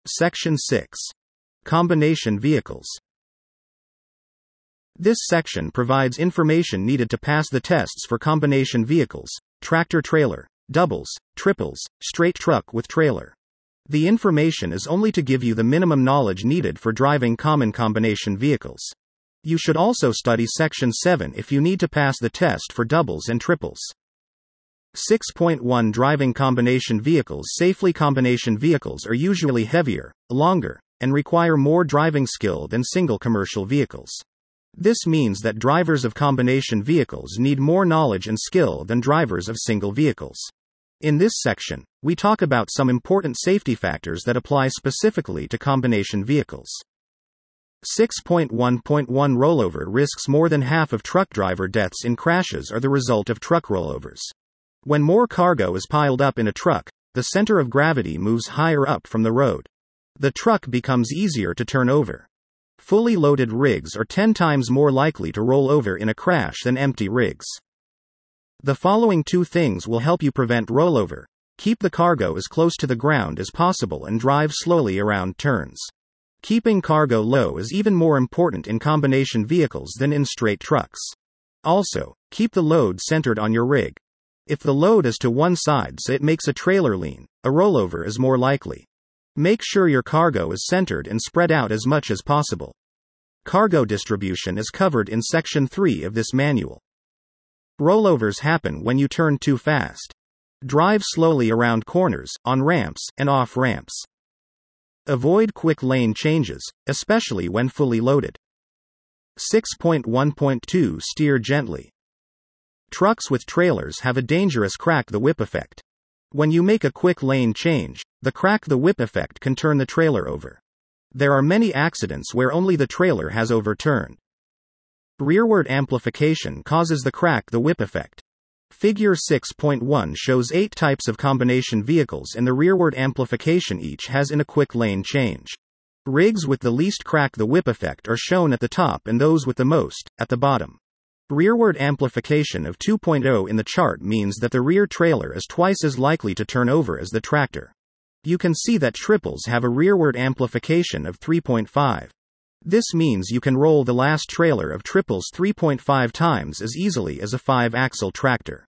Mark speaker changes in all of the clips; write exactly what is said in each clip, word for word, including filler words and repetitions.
Speaker 1: Section six. Combination vehicles. This section provides information needed to pass the tests for combination vehicles, tractor-trailer, doubles, triples, straight truck with trailer. The information is only to give you the minimum knowledge needed for driving common combination vehicles. You should also study Section seven if you need to pass the test for doubles and triples. six point one Driving combination vehicles safely. Combination vehicles are usually heavier, longer, and require more driving skill than single commercial vehicles. This means that drivers of combination vehicles need more knowledge and skill than drivers of single vehicles. In this section, we talk about some important safety factors that apply specifically to combination vehicles. six point one point one Rollover risks. More than half of truck driver deaths in crashes are the result of truck rollovers. When more cargo is piled up in a truck, the center of gravity moves higher up from the road. The truck becomes easier to turn over. Fully loaded rigs are ten times more likely to roll over in a crash than empty rigs. The following two things will help you prevent rollover: keep the cargo as close to the ground as possible and drive slowly around turns. Keeping cargo low is even more important in combination vehicles than in straight trucks. Also, keep the load centered on your rig. If the load is to one side so it makes a trailer lean, a rollover is more likely. Make sure your cargo is centered and spread out as much as possible. Cargo distribution is covered in Section three of this manual. Rollovers happen when you turn too fast. Drive slowly around corners, on ramps, and off ramps. Avoid quick lane changes, especially when fully loaded. six point one point two Steer gently. Trucks with trailers have a dangerous crack the whip effect. When you make a quick lane change, the crack the whip effect can turn the trailer over. There are many accidents where only the trailer has overturned. Rearward amplification causes the crack the whip effect. Figure six point one shows eight types of combination vehicles and the rearward amplification each has in a quick lane change. Rigs with the least crack the whip effect are shown at the top and those with the most, at the bottom. Rearward amplification of two point oh in the chart means that the rear trailer is twice as likely to turn over as the tractor. You can see that triples have a rearward amplification of three point five. This means you can roll the last trailer of triples three point five times as easily as a five-axle tractor.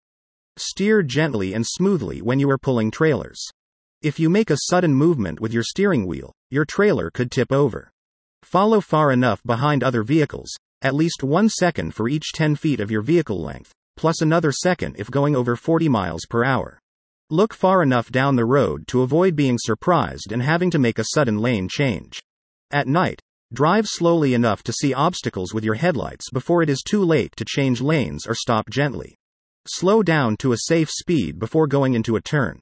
Speaker 1: Steer gently and smoothly when you are pulling trailers. If you make a sudden movement with your steering wheel, your trailer could tip over. Follow far enough behind other vehicles, at least one second for each ten feet of your vehicle length, plus another second if going over forty miles per hour. Look far enough down the road to avoid being surprised and having to make a sudden lane change. At night, drive slowly enough to see obstacles with your headlights before it is too late to change lanes or stop gently. Slow down to a safe speed before going into a turn.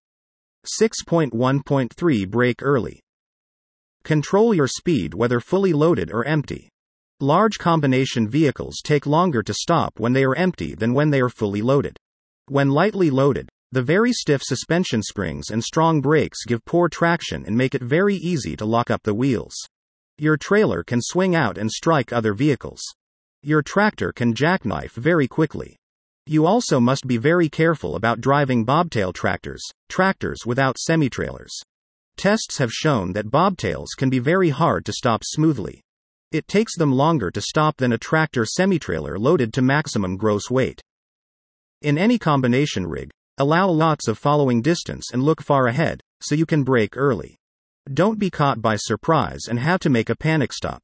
Speaker 1: six point one point three Brake early. Control your speed whether fully loaded or empty. Large combination vehicles take longer to stop when they are empty than when they are fully loaded. When lightly loaded, the very stiff suspension springs and strong brakes give poor traction and make it very easy to lock up the wheels. Your trailer can swing out and strike other vehicles. Your tractor can jackknife very quickly. You also must be very careful about driving bobtail tractors, tractors without semi-trailers. Tests have shown that bobtails can be very hard to stop smoothly. It takes them longer to stop than a tractor semi-trailer loaded to maximum gross weight. In any combination rig, allow lots of following distance and look far ahead, so you can brake early. Don't be caught by surprise and have to make a panic stop.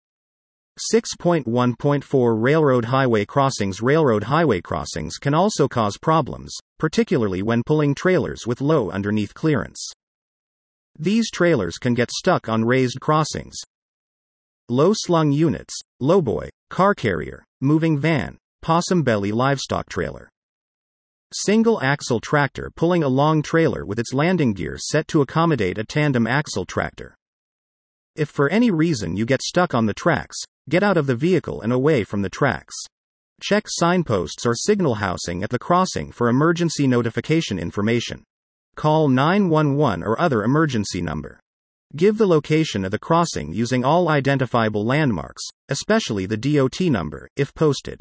Speaker 1: six point one point four Railroad highway crossings. Railroad highway crossings can also cause problems, particularly when pulling trailers with low underneath clearance. These trailers can get stuck on raised crossings. Low-slung units, lowboy, car carrier, moving van, possum belly livestock trailer. Single-axle tractor pulling a long trailer with its landing gear set to accommodate a tandem-axle tractor. If for any reason you get stuck on the tracks, get out of the vehicle and away from the tracks. Check signposts or signal housing at the crossing for emergency notification information. Call nine one one or other emergency number. Give the location of the crossing using all identifiable landmarks, especially the D O T number, if posted.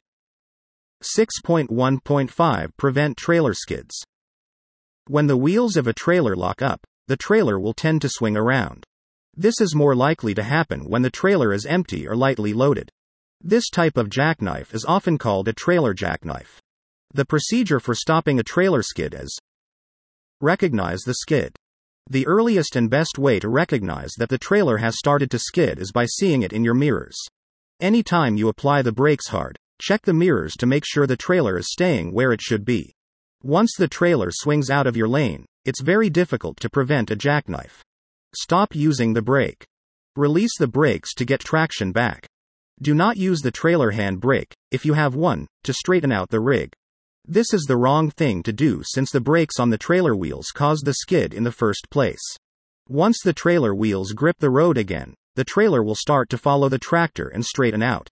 Speaker 1: six point one point five Prevent trailer skids. When the wheels of a trailer lock up, the trailer will tend to swing around. This is more likely to happen when the trailer is empty or lightly loaded. This type of jackknife is often called a trailer jackknife. The procedure for stopping a trailer skid is: recognize the skid. The earliest and best way to recognize that the trailer has started to skid is by seeing it in your mirrors. Anytime you apply the brakes hard, check the mirrors to make sure the trailer is staying where it should be. Once the trailer swings out of your lane, it's very difficult to prevent a jackknife. Stop using the brake. Release the brakes to get traction back. Do not use the trailer hand brake, if you have one, to straighten out the rig. This is the wrong thing to do since the brakes on the trailer wheels caused the skid in the first place. Once the trailer wheels grip the road again, the trailer will start to follow the tractor and straighten out.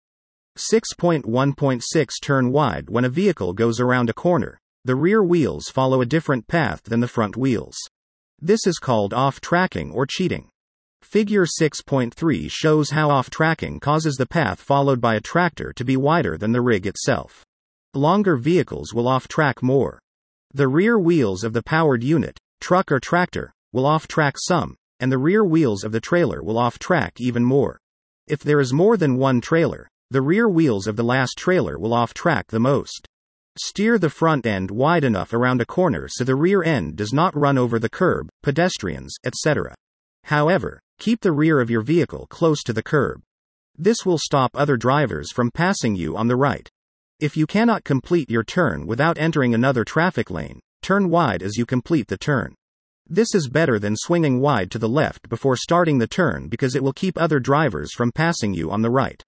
Speaker 1: six point one point six Turn wide. When a vehicle goes around a corner, the rear wheels follow a different path than the front wheels. This is called off-tracking or cheating. Figure six point three shows how off-tracking causes the path followed by a tractor to be wider than the rig itself. Longer vehicles will off-track more. The rear wheels of the powered unit, truck or tractor, will off-track some, and the rear wheels of the trailer will off-track even more. If there is more than one trailer, the rear wheels of the last trailer will off-track the most. Steer the front end wide enough around a corner so the rear end does not run over the curb, pedestrians, et cetera. However, keep the rear of your vehicle close to the curb. This will stop other drivers from passing you on the right. If you cannot complete your turn without entering another traffic lane, turn wide as you complete the turn. This is better than swinging wide to the left before starting the turn because it will keep other drivers from passing you on the right.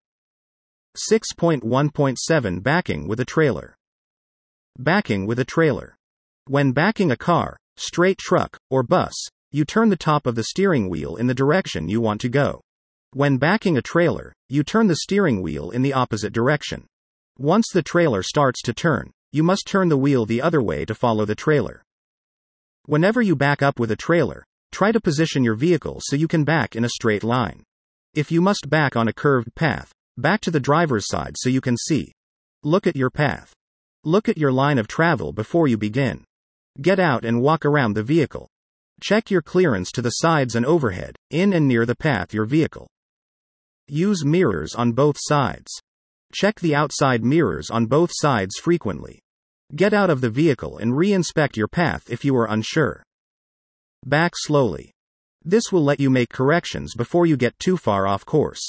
Speaker 1: six point one point seven Backing with a trailer. Backing with a trailer. When backing a car, straight truck, or bus, you turn the top of the steering wheel in the direction you want to go. When backing a trailer, you turn the steering wheel in the opposite direction. Once the trailer starts to turn, you must turn the wheel the other way to follow the trailer. Whenever you back up with a trailer, try to position your vehicle so you can back in a straight line. If you must back on a curved path, back to the driver's side so you can see. Look at your path. Look at your line of travel before you begin. Get out and walk around the vehicle. Check your clearance to the sides and overhead, in and near the path your vehicle. Use mirrors on both sides. Check the outside mirrors on both sides frequently. Get out of the vehicle and re-inspect your path if you are unsure. Back slowly. This will let you make corrections before you get too far off course.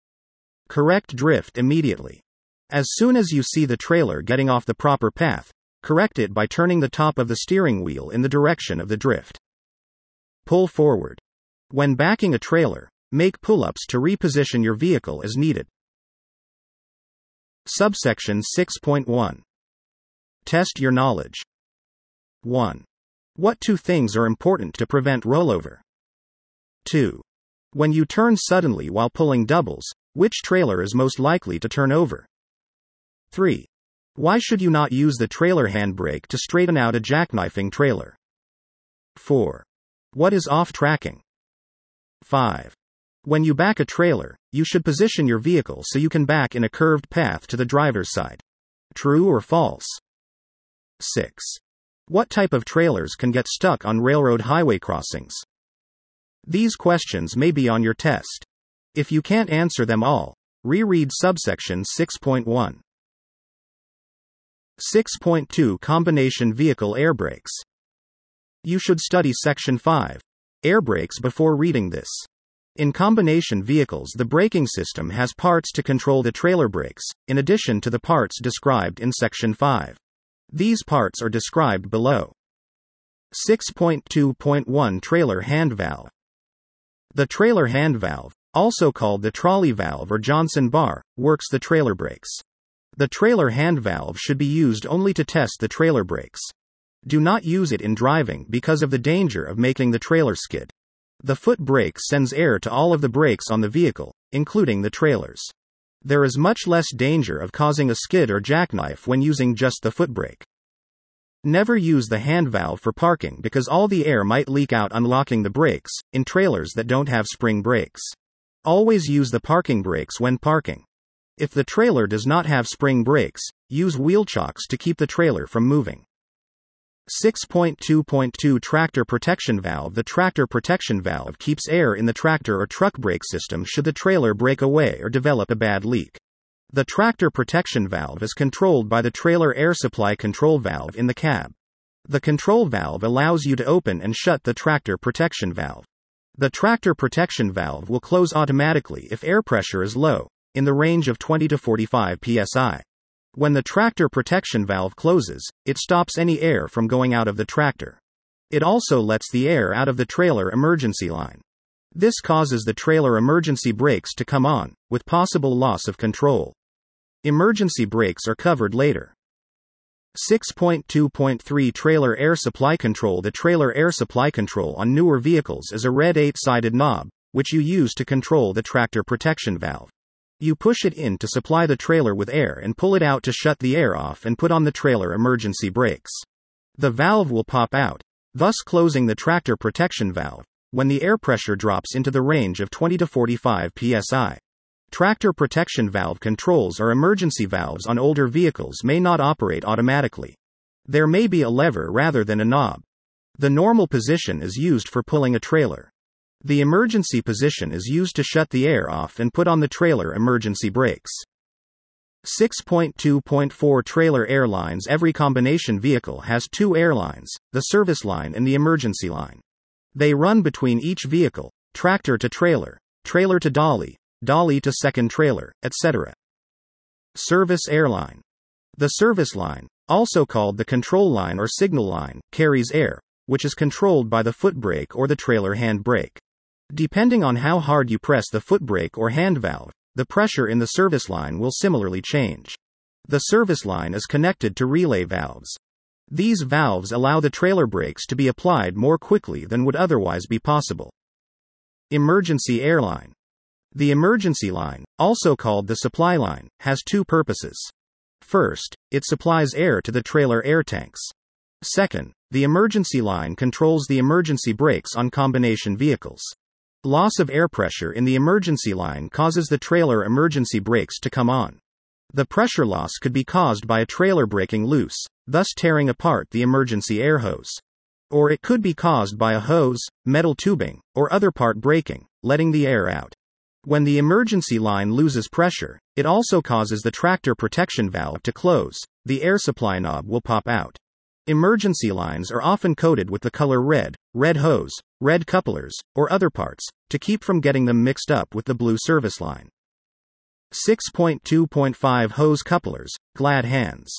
Speaker 1: Correct drift immediately. As soon as you see the trailer getting off the proper path, correct it by turning the top of the steering wheel in the direction of the drift. Pull forward. When backing a trailer, make pull-ups to reposition your vehicle as needed. Subsection six point one. Test your knowledge. one. What two things are important to prevent rollover? two. When you turn suddenly while pulling doubles, which trailer is most likely to turn over? three. Why should you not use the trailer handbrake to straighten out a jackknifing trailer? four. What is off-tracking? five. When you back a trailer, you should position your vehicle so you can back in a curved path to the driver's side. True or false? six. What type of trailers can get stuck on railroad highway crossings? These questions may be on your test. If you can't answer them all, reread subsection six point one. six point two Combination Vehicle Air Brakes. You should study section five, air brakes, before reading this. In combination vehicles, the braking system has parts to control the trailer brakes, in addition to the parts described in section five. These parts are described below. six point two point one Trailer Hand Valve. The trailer hand valve, also called the trolley valve or Johnson bar, works the trailer brakes. The trailer hand valve should be used only to test the trailer brakes. Do not use it in driving because of the danger of making the trailer skid. The foot brake sends air to all of the brakes on the vehicle, including the trailers. There is much less danger of causing a skid or jackknife when using just the foot brake. Never use the hand valve for parking because all the air might leak out unlocking the brakes, in trailers that don't have spring brakes. Always use the parking brakes when parking. If the trailer does not have spring brakes, use wheel chocks to keep the trailer from moving. six point two point two Tractor Protection Valve. The tractor protection valve keeps air in the tractor or truck brake system should the trailer break away or develop a bad leak. The tractor protection valve is controlled by the trailer air supply control valve in the cab. The control valve allows you to open and shut the tractor protection valve. The tractor protection valve will close automatically if air pressure is low, in the range of twenty to forty-five P S I. When the tractor protection valve closes, it stops any air from going out of the tractor. It also lets the air out of the trailer emergency line. This causes the trailer emergency brakes to come on, with possible loss of control. Emergency brakes are covered later. six point two point three Trailer Air Supply Control. The trailer air supply control on newer vehicles is a red eight-sided knob, which you use to control the tractor protection valve. You push it in to supply the trailer with air and pull it out to shut the air off and put on the trailer emergency brakes. The valve will pop out, thus closing the tractor protection valve, when the air pressure drops into the range of twenty to forty-five P S I. Tractor protection valve controls or emergency valves on older vehicles may not operate automatically. There may be a lever rather than a knob. The normal position is used for pulling a trailer. The emergency position is used to shut the air off and put on the trailer emergency brakes. six point two point four Trailer air lines. Every combination vehicle has two air lines, the service line and the emergency line. They run between each vehicle, tractor to trailer, trailer to dolly, dolly to second trailer, et cetera. Service air line. The service line, also called the control line or signal line, carries air, which is controlled by the foot brake or the trailer hand brake. Depending on how hard you press the foot brake or hand valve, the pressure in the service line will similarly change. The service line is connected to relay valves. These valves allow the trailer brakes to be applied more quickly than would otherwise be possible. Emergency air line. The emergency line, also called the supply line, has two purposes. First, it supplies air to the trailer air tanks. Second, the emergency line controls the emergency brakes on combination vehicles. Loss of air pressure in the emergency line causes the trailer emergency brakes to come on. The pressure loss could be caused by a trailer breaking loose, thus tearing apart the emergency air hose. Or it could be caused by a hose, metal tubing, or other part breaking, letting the air out. When the emergency line loses pressure, it also causes the tractor protection valve to close. The air supply knob will pop out. Emergency lines are often coated with the color red, red hose, red couplers, or other parts, to keep from getting them mixed up with the blue service line. six point two point five Hose couplers, glad hands.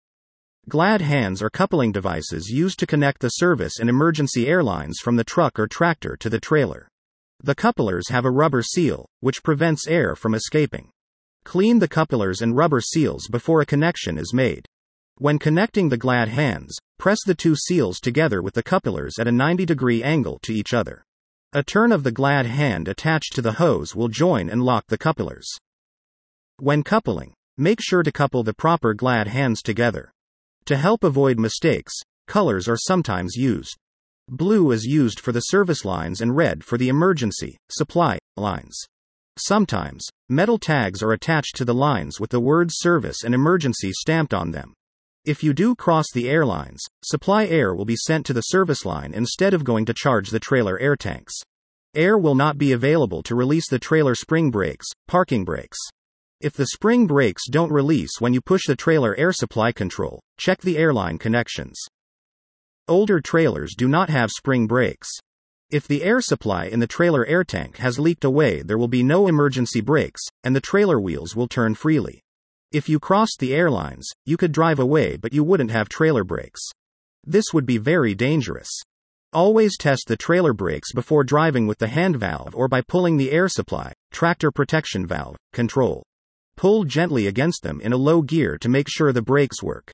Speaker 1: Glad hands are coupling devices used to connect the service and emergency air lines from the truck or tractor to the trailer. The couplers have a rubber seal, which prevents air from escaping. Clean the couplers and rubber seals before a connection is made. When connecting the glad hands, press the two seals together with the couplers at a ninety degree angle to each other. A turn of the glad hand attached to the hose will join and lock the couplers. When coupling, make sure to couple the proper glad hands together. To help avoid mistakes, colors are sometimes used. Blue is used for the service lines and red for the emergency, supply, lines. Sometimes, metal tags are attached to the lines with the words service and emergency stamped on them. If you do cross the air lines, supply air will be sent to the service line instead of going to charge the trailer air tanks. Air will not be available to release the trailer spring brakes, parking brakes. If the spring brakes don't release when you push the trailer air supply control, check the airline connections. Older trailers do not have spring brakes. If the air supply in the trailer air tank has leaked away, there will be no emergency brakes, and the trailer wheels will turn freely. If you crossed the air lines, you could drive away but you wouldn't have trailer brakes. This would be very dangerous. Always test the trailer brakes before driving with the hand valve or by pulling the air supply, tractor protection valve, control. Pull gently against them in a low gear to make sure the brakes work.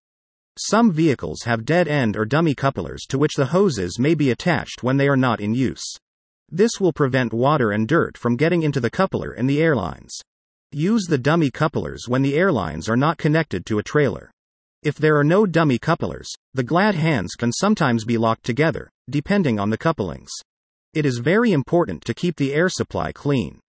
Speaker 1: Some vehicles have dead-end or dummy couplers to which the hoses may be attached when they are not in use. This will prevent water and dirt from getting into the coupler and the airlines. Use the dummy couplers when the airlines are not connected to a trailer. If there are no dummy couplers, the glad hands can sometimes be locked together, depending on the couplings. It is very important to keep the air supply clean.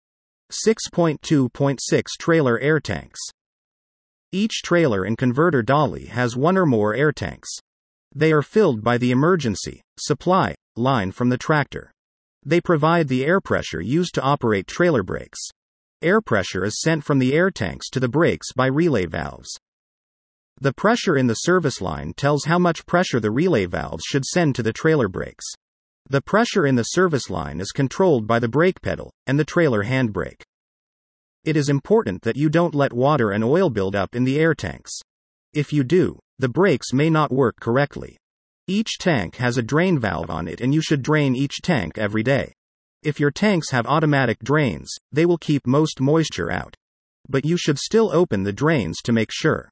Speaker 1: six point two point six Trailer air tanks. Each trailer and converter dolly has one or more air tanks. They are filled by the emergency supply line from the tractor. They provide the air pressure used to operate trailer brakes. Air pressure is sent from the air tanks to the brakes by relay valves. The pressure in the service line tells how much pressure the relay valves should send to the trailer brakes. The pressure in the service line is controlled by the brake pedal and the trailer handbrake. It is important that you don't let water and oil build up in the air tanks. If you do, the brakes may not work correctly. Each tank has a drain valve on it and you should drain each tank every day. If your tanks have automatic drains, they will keep most moisture out. But you should still open the drains to make sure.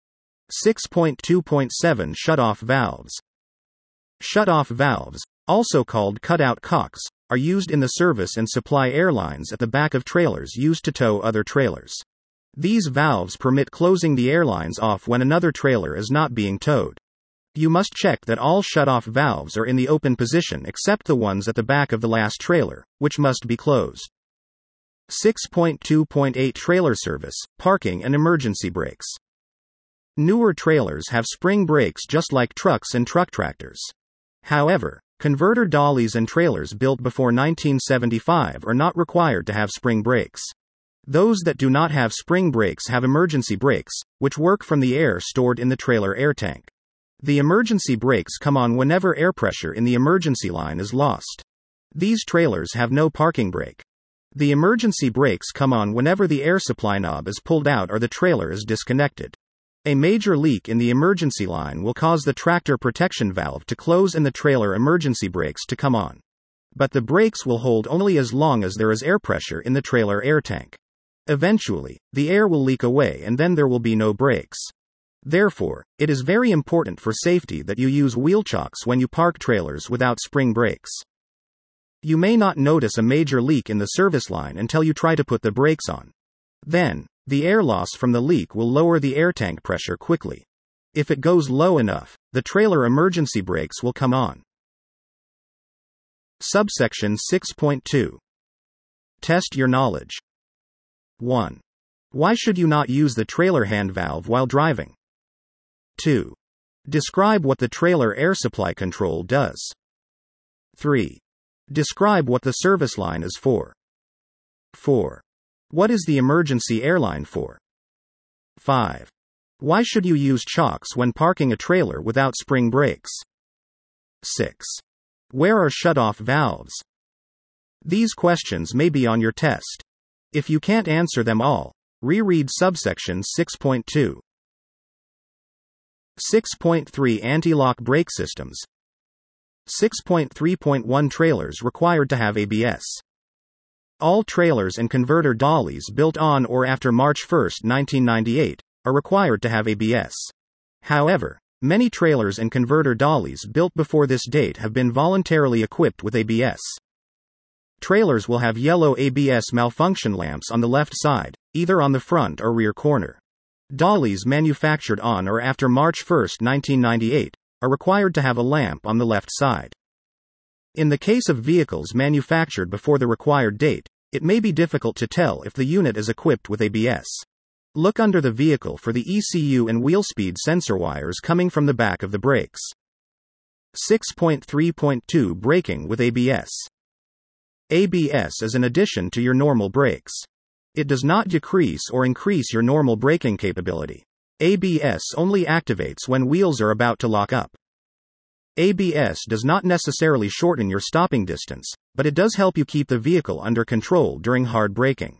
Speaker 1: six point two point seven Shutoff valves. Shutoff valves, also called cutout cocks, are used in the service and supply airlines at the back of trailers used to tow other trailers. These valves permit closing the airlines off when another trailer is not being towed. You must check that all shutoff valves are in the open position except the ones at the back of the last trailer, which must be closed. six point two point eight Trailer service, parking and emergency brakes. Newer trailers have spring brakes just like trucks and truck tractors. However, converter dollies and trailers built before nineteen seventy-five are not required to have spring brakes. Those that do not have spring brakes have emergency brakes, which work from the air stored in the trailer air tank. The emergency brakes come on whenever air pressure in the emergency line is lost. These trailers have no parking brake. The emergency brakes come on whenever the air supply knob is pulled out or the trailer is disconnected. A major leak in the emergency line will cause the tractor protection valve to close and the trailer emergency brakes to come on. But the brakes will hold only as long as there is air pressure in the trailer air tank. Eventually, the air will leak away and then there will be no brakes. Therefore, it is very important for safety that you use wheel chocks when you park trailers without spring brakes. You may not notice a major leak in the service line until you try to put the brakes on. Then, the air loss from the leak will lower the air tank pressure quickly. If it goes low enough, the trailer emergency brakes will come on. Subsection six point two. Test your knowledge. one. Why should you not use the trailer hand valve while driving? two. Describe what the trailer air supply control does. three. Describe what the service line is for. four. What is the emergency airline for? five. Why should you use chocks when parking a trailer without spring brakes? six. Where are shutoff valves? These questions may be on your test. If you can't answer them all, reread subsection six point two. six point three Anti-lock brake systems. six point three point one Trailers required to have A B S. All trailers and converter dollies built on or after March first, nineteen ninety-eight, are required to have A B S. However, many trailers and converter dollies built before this date have been voluntarily equipped with A B S. Trailers will have yellow A B S malfunction lamps on the left side, either on the front or rear corner. Dollies manufactured on or after March first, nineteen ninety-eight, are required to have a lamp on the left side. In the case of vehicles manufactured before the required date, it may be difficult to tell if the unit is equipped with A B S. Look under the vehicle for the E C U and wheel speed sensor wires coming from the back of the brakes. six point three point two Braking with A B S. A B S is an addition to your normal brakes. It does not decrease or increase your normal braking capability. A B S only activates when wheels are about to lock up. A B S does not necessarily shorten your stopping distance, but it does help you keep the vehicle under control during hard braking.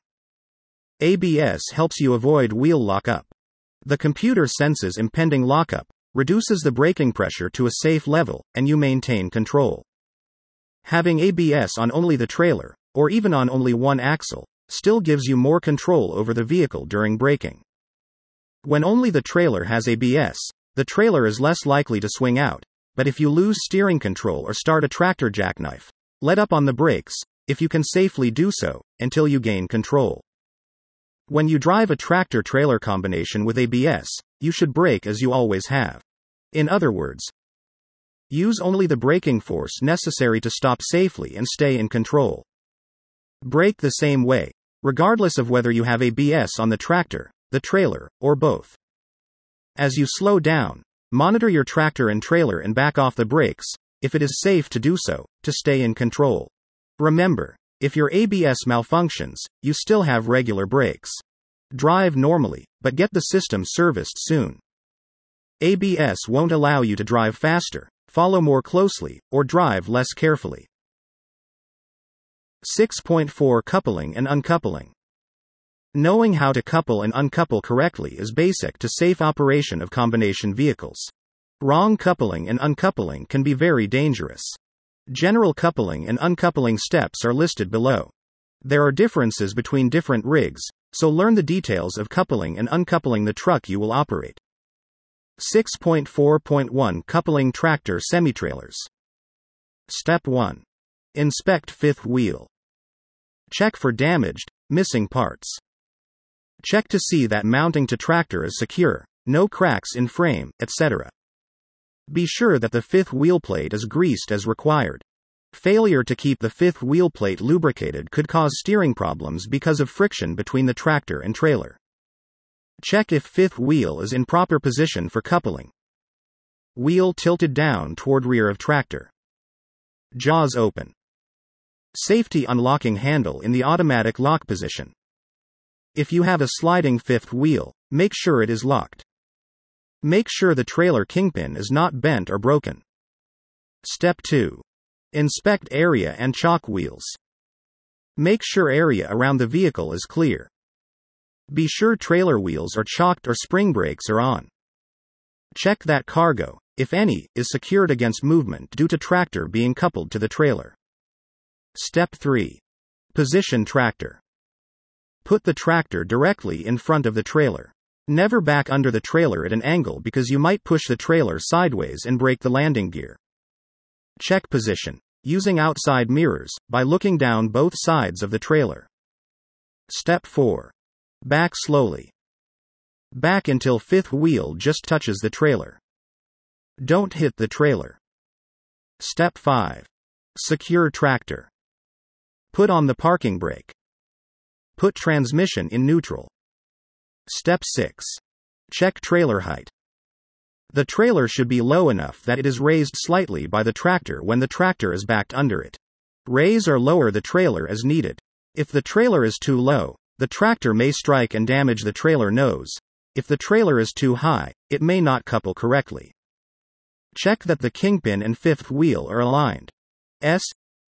Speaker 1: A B S helps you avoid wheel lockup. The computer senses impending lockup, reduces the braking pressure to a safe level, and you maintain control. Having A B S on only the trailer, or even on only one axle, still gives you more control over the vehicle during braking. When only the trailer has A B S, the trailer is less likely to swing out, but if you lose steering control or start a tractor jackknife, let up on the brakes, if you can safely do so, until you gain control. When you drive a tractor-trailer combination with A B S, you should brake as you always have. In other words, use only the braking force necessary to stop safely and stay in control. Brake the same way, regardless of whether you have A B S on the tractor, the trailer, or both. As you slow down, Monitor your tractor and trailer and back off the brakes, if it is safe to do so, to stay in control. Remember, if your A B S malfunctions, you still have regular brakes. Drive normally, but get the system serviced soon. A B S won't allow you to drive faster, follow more closely, or drive less carefully. six point four Coupling and uncoupling. Knowing how to couple and uncouple correctly is basic to safe operation of combination vehicles. Wrong coupling and uncoupling can be very dangerous. General coupling and uncoupling steps are listed below. There are differences between different rigs, so learn the details of coupling and uncoupling the truck you will operate. six point four point one Coupling tractor semi-trailers. Step one. Inspect fifth wheel. Check for damaged, missing parts. Check to see that mounting to tractor is secure, no cracks in frame, et cetera. Be sure that the fifth wheel plate is greased as required. Failure to keep the fifth wheel plate lubricated could cause steering problems because of friction between the tractor and trailer. Check if fifth wheel is in proper position for coupling. Wheel tilted down toward rear of tractor. Jaws open. Safety unlocking handle in the automatic lock position. If you have a sliding fifth wheel, make sure it is locked. Make sure the trailer kingpin is not bent or broken. Step two. Inspect area and chock wheels. Make sure area around the vehicle is clear. Be sure trailer wheels are chocked or spring brakes are on. Check that cargo, if any, is secured against movement due to tractor being coupled to the trailer. Step three. Position tractor. Put the tractor directly in front of the trailer. Never back under the trailer at an angle because you might push the trailer sideways and break the landing gear. Check position, using outside mirrors, by looking down both sides of the trailer. Step four. Back slowly. Back until fifth wheel just touches the trailer. Don't hit the trailer. Step five. Secure tractor. Put on the parking brake. Put transmission in neutral. Step six. Check trailer height. The trailer should be low enough that it is raised slightly by the tractor when the tractor is backed under it. Raise or lower the trailer as needed. If the trailer is too low, the tractor may strike and damage the trailer nose. If the trailer is too high, it may not couple correctly. Check that the kingpin and fifth wheel are aligned. S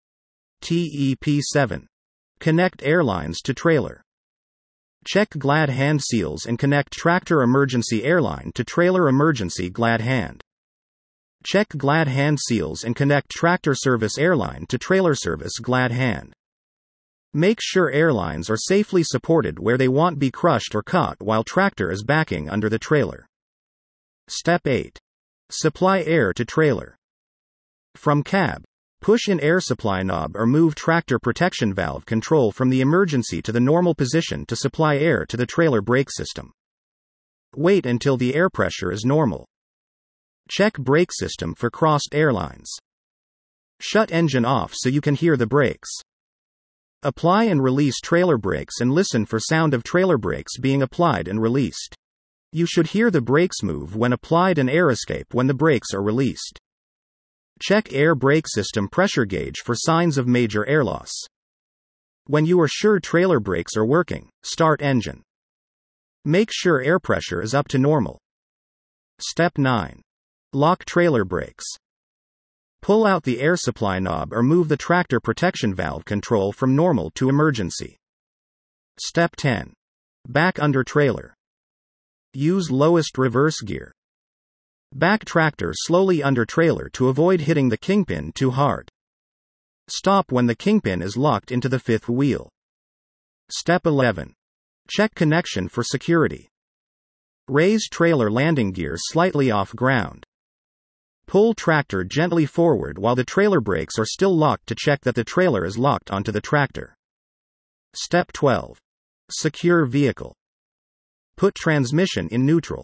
Speaker 1: T E P seven. Connect airlines to trailer. Check glad hand seals and connect tractor emergency airline to trailer emergency glad hand. Check glad hand seals and connect tractor service airline to trailer service glad hand. Make sure airlines are safely supported where they won't be crushed or caught while tractor is backing under the trailer. Step eight. Supply air to trailer. From cab, push in air supply knob or move tractor protection valve control from the emergency to the normal position to supply air to the trailer brake system. Wait until the air pressure is normal. Check brake system for crossed airlines. Shut engine off so you can hear the brakes. Apply and release trailer brakes and listen for sound of trailer brakes being applied and released. You should hear the brakes move when applied and air escape when the brakes are released. Check air brake system pressure gauge for signs of major air loss. When you are sure trailer brakes are working, start engine. Make sure air pressure is up to normal. Step nine. Lock trailer brakes. Pull out the air supply knob or move the tractor protection valve control from normal to emergency. Step ten. Back under trailer. Use lowest reverse gear. Back tractor slowly under trailer to avoid hitting the kingpin too hard. Stop when the kingpin is locked into the fifth wheel. Step eleven. Check connection for security. Raise trailer landing gear slightly off ground. Pull tractor gently forward while the trailer brakes are still locked to check that the trailer is locked onto the tractor. Step twelve. Secure vehicle. Put transmission in neutral.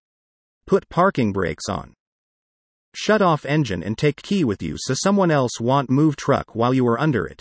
Speaker 1: Put parking brakes on. Shut off engine and take key with you so someone else won't move truck while you are under it.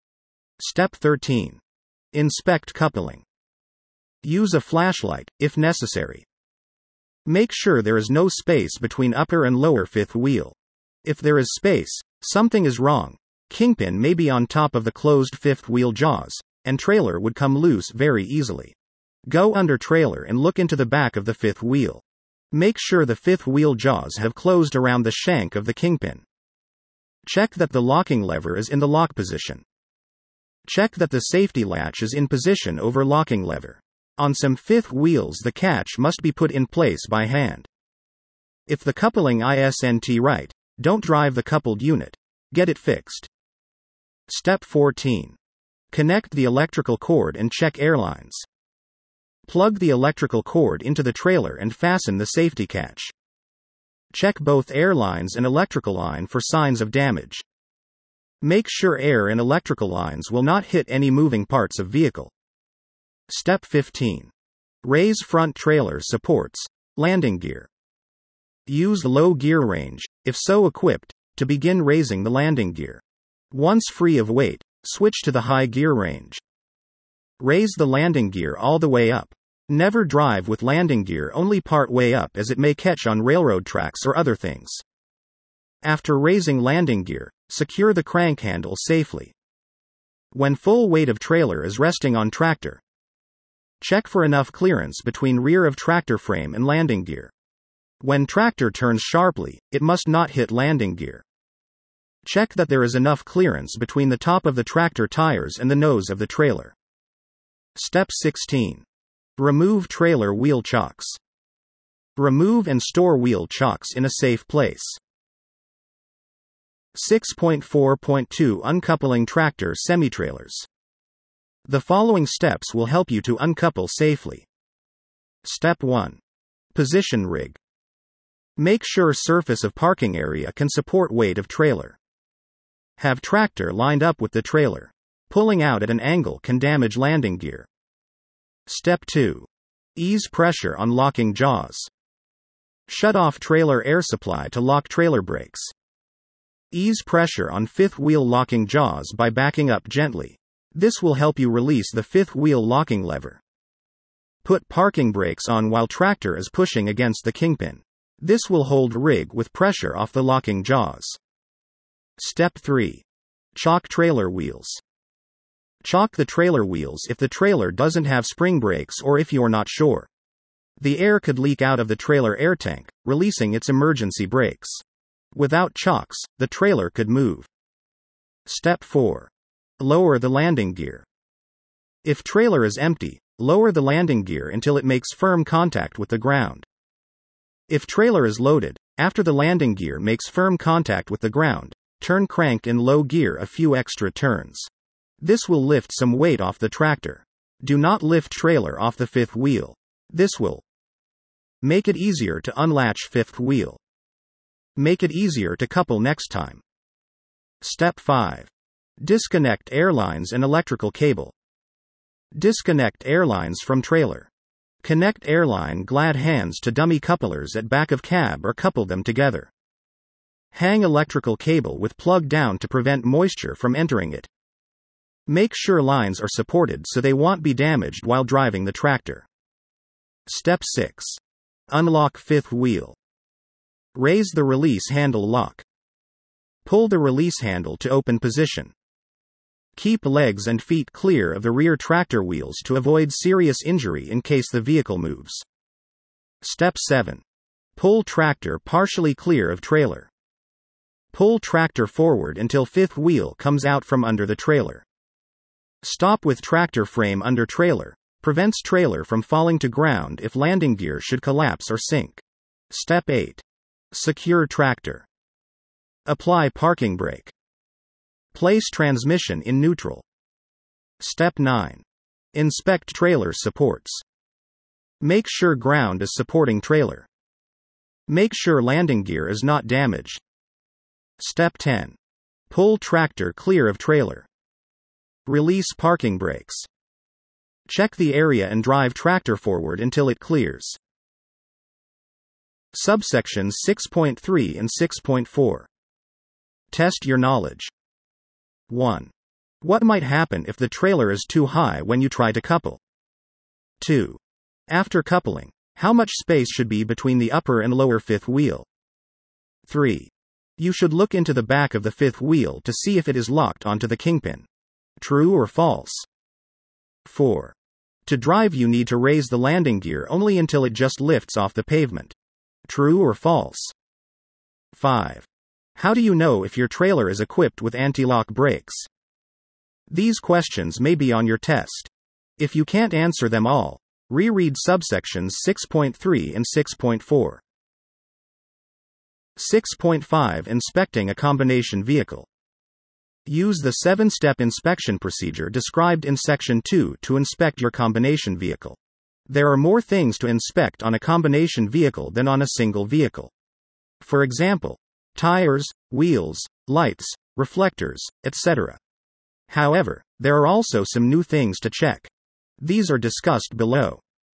Speaker 1: Step thirteen. Inspect coupling. Use a flashlight, if necessary. Make sure there is no space between upper and lower fifth wheel. If there is space, something is wrong. Kingpin may be on top of the closed fifth wheel jaws, and trailer would come loose very easily. Go under trailer and look into the back of the fifth wheel. Make sure the fifth wheel jaws have closed around the shank of the kingpin. Check that the locking lever is in the lock position. Check that the safety latch is in position over locking lever. On some fifth wheels the catch must be put in place by hand. If the coupling isn't right, don't drive the coupled unit. Get it fixed. Step fourteen. Connect the electrical cord and check airlines. Plug the electrical cord into the trailer and fasten the safety catch. Check both air lines and electrical line for signs of damage. Make sure air and electrical lines will not hit any moving parts of vehicle. Step fifteen. Raise front trailer supports, landing gear. Use low gear range, if so equipped, to begin raising the landing gear. Once free of weight, switch to the high gear range. Raise the landing gear all the way up. Never drive with landing gear only part way up as it may catch on railroad tracks or other things. After raising landing gear, secure the crank handle safely. When full weight of trailer is resting on tractor, check for enough clearance between rear of tractor frame and landing gear. When tractor turns sharply, it must not hit landing gear. Check that there is enough clearance between the top of the tractor tires and the nose of the trailer. Step sixteen. Remove trailer wheel chocks. Remove and store wheel chocks in a safe place. six point four point two Uncoupling tractor semi-trailers. The following steps will help you to uncouple safely. Step one. Position rig. Make sure surface of parking area can support weight of trailer. Have tractor lined up with the trailer. Pulling out at an angle can damage landing gear. Step two. Ease pressure on locking jaws. Shut off trailer air supply to lock trailer brakes. Ease pressure on fifth wheel locking jaws by backing up gently. This will help you release the fifth wheel locking lever. Put parking brakes on while tractor is pushing against the kingpin. This will hold rig with pressure off the locking jaws. Step three. Chock trailer wheels. Chock the trailer wheels if the trailer doesn't have spring brakes or if you're not sure. The air could leak out of the trailer air tank, releasing its emergency brakes. Without chocks, the trailer could move. Step four. Lower the landing gear. If trailer is empty, lower the landing gear until it makes firm contact with the ground. If trailer is loaded, after the landing gear makes firm contact with the ground, turn crank in low gear a few extra turns. This will lift some weight off the tractor. Do not lift trailer off the fifth wheel. This will make it easier to unlatch fifth wheel. Make it easier to couple next time. Step five. Disconnect airlines and electrical cable. Disconnect airlines from trailer. Connect airline glad hands to dummy couplers at back of cab or couple them together. Hang electrical cable with plug down to prevent moisture from entering it. Make sure lines are supported so they won't be damaged while driving the tractor. Step six. Unlock fifth wheel. Raise the release handle lock. Pull the release handle to open position. Keep legs and feet clear of the rear tractor wheels to avoid serious injury in case the vehicle moves. Step seven. Pull tractor partially clear of trailer. Pull tractor forward until fifth wheel comes out from under the trailer. Stop with tractor frame under trailer. Prevents trailer from falling to ground if landing gear should collapse or sink. Step eight. Secure tractor. Apply parking brake. Place transmission in neutral. Step nine. Inspect trailer supports. Make sure ground is supporting trailer. Make sure landing gear is not damaged. Step ten. Pull tractor clear of trailer. Release parking brakes. Check the area and drive tractor forward until it clears. Subsections six point three and six point four. Test your knowledge. one. What might happen if the trailer is too high when you try to couple? two. After coupling, How much space should be between the upper and lower fifth wheel? three. You should look into the back of the fifth wheel to see if it is locked onto the kingpin. True or false? four. To drive you need to raise the landing gear only until it just lifts off the pavement. True or false? five. How do you know if your trailer is equipped with anti-lock brakes? These questions may be on your test. If you can't answer them all, reread subsections six point three and six point four. six point five Inspecting a combination vehicle. Use the seven-step inspection procedure described in Section two to inspect your combination vehicle. There are more things to inspect on a combination vehicle than on a single vehicle. For example, tires, wheels, lights, reflectors, et cetera. However, there are also some new things to check. These are discussed below.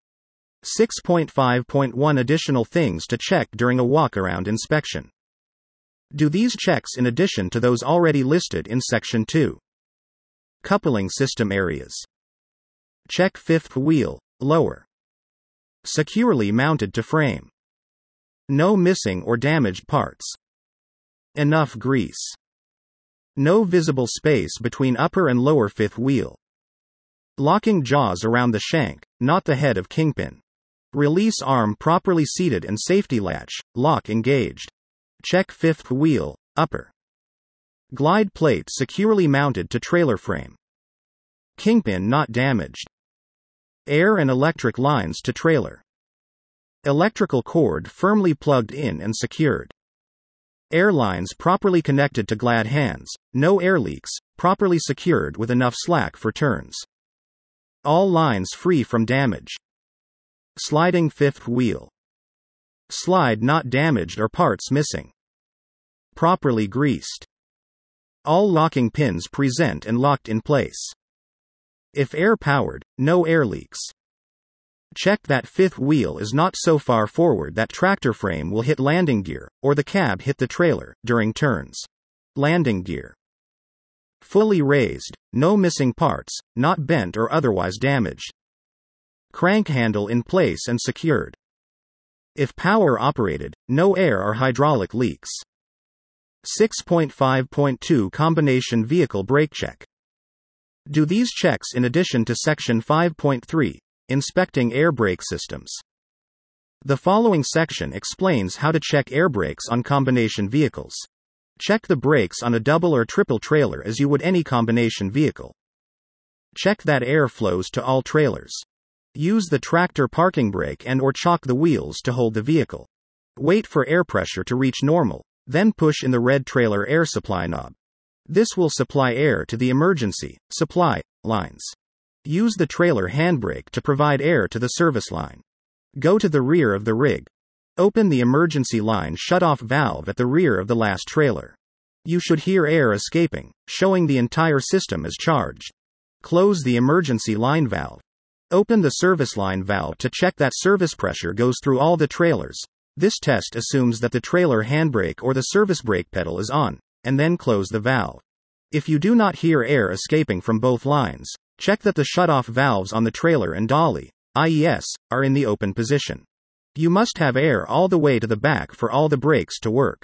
Speaker 1: six point five point one Additional things to check during a walk-around inspection. Do these checks in addition to those already listed in Section two. Coupling system areas. Check fifth wheel, lower. Securely mounted to frame. No missing or damaged parts. Enough grease. No visible space between upper and lower fifth wheel. Locking jaws around the shank, not the head of kingpin. Release arm properly seated and safety latch, lock engaged. Check fifth wheel, upper. Glide plate securely mounted to trailer frame. Kingpin not damaged. Air and electric lines to trailer. Electrical cord firmly plugged in and secured. Air lines properly connected to glad hands, no air leaks, properly secured with enough slack for turns. All lines free from damage. Sliding fifth wheel. Slide not damaged or parts missing. Properly greased. All locking pins present and locked in place. If air powered, no air leaks. Check that fifth wheel is not so far forward that tractor frame will hit landing gear, or the cab hit the trailer, during turns. Landing gear. Fully raised, no missing parts, not bent or otherwise damaged. Crank handle in place and secured. If power operated, no air or hydraulic leaks. six point five point two Combination vehicle brake check. Do these checks in addition to Section five point three, Inspecting air brake systems. The following section explains how to check air brakes on combination vehicles. Check the brakes on a double or triple trailer as you would any combination vehicle. Check that air flows to all trailers. Use the tractor parking brake and or chock the wheels to hold the vehicle. Wait for air pressure to reach normal, then push in the red trailer air supply knob. This will supply air to the emergency supply lines. Use the trailer handbrake to provide air to the service line. Go to the rear of the rig. Open the emergency line shut-off valve at the rear of the last trailer. You should hear air escaping, showing the entire system is charged. Close the emergency line valve. Open the service line valve to check that service pressure goes through all the trailers. This test assumes that the trailer handbrake or the service brake pedal is on, and then close the valve. If you do not hear air escaping from both lines, check that the shut-off valves on the trailer and dolly, I E S, are in the open position. You must have air all the way to the back for all the brakes to work.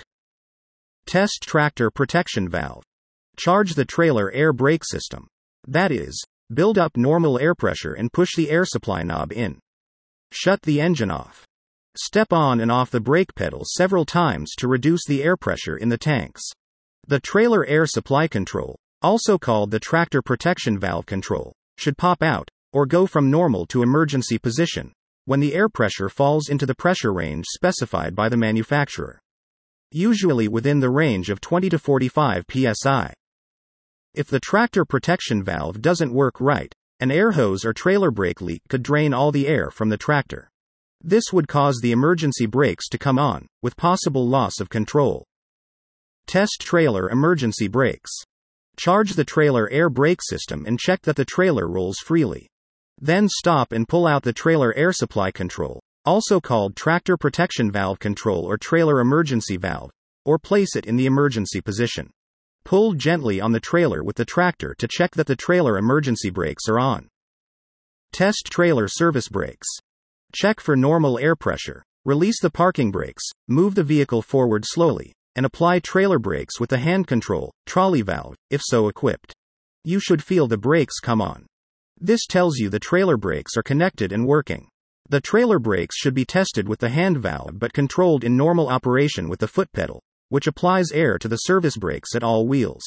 Speaker 1: Test tractor protection valve. Charge the trailer air brake system. That is, build up normal air pressure and push the air supply knob in. Shut the engine off. Step on and off the brake pedal several times to reduce the air pressure in the tanks. The trailer air supply control, also called the tractor protection valve control, should pop out, or go from normal to emergency position, when the air pressure falls into the pressure range specified by the manufacturer. Usually within the range of twenty to forty-five P S I. If the tractor protection valve doesn't work right, an air hose or trailer brake leak could drain all the air from the tractor. This would cause the emergency brakes to come on, with possible loss of control. Test trailer emergency brakes. Charge the trailer air brake system and check that the trailer rolls freely. Then stop and pull out the trailer air supply control, also called tractor protection valve control or trailer emergency valve, or place it in the emergency position. Pull gently on the trailer with the tractor to check that the trailer emergency brakes are on. Test trailer service brakes. Check for normal air pressure. Release the parking brakes, move the vehicle forward slowly, and apply trailer brakes with the hand control, trolley valve, if so equipped. You should feel the brakes come on. This tells you the trailer brakes are connected and working. The trailer brakes should be tested with the hand valve but controlled in normal operation with the foot pedal, which applies air to the service brakes at all wheels.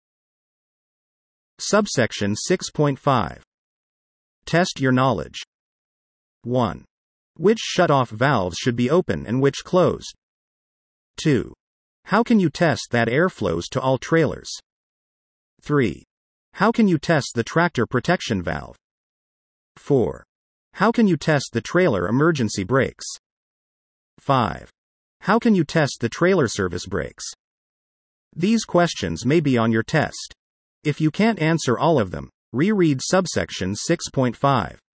Speaker 1: Subsection six point five. Test your knowledge. one. Which shut-off valves should be open and which closed? two. How can you test that air flows to all trailers? three. How can you test the tractor protection valve? four. How can you test the trailer emergency brakes? five. How can you test the trailer service brakes? These questions may be on your test. If you can't answer all of them, reread subsection six point five.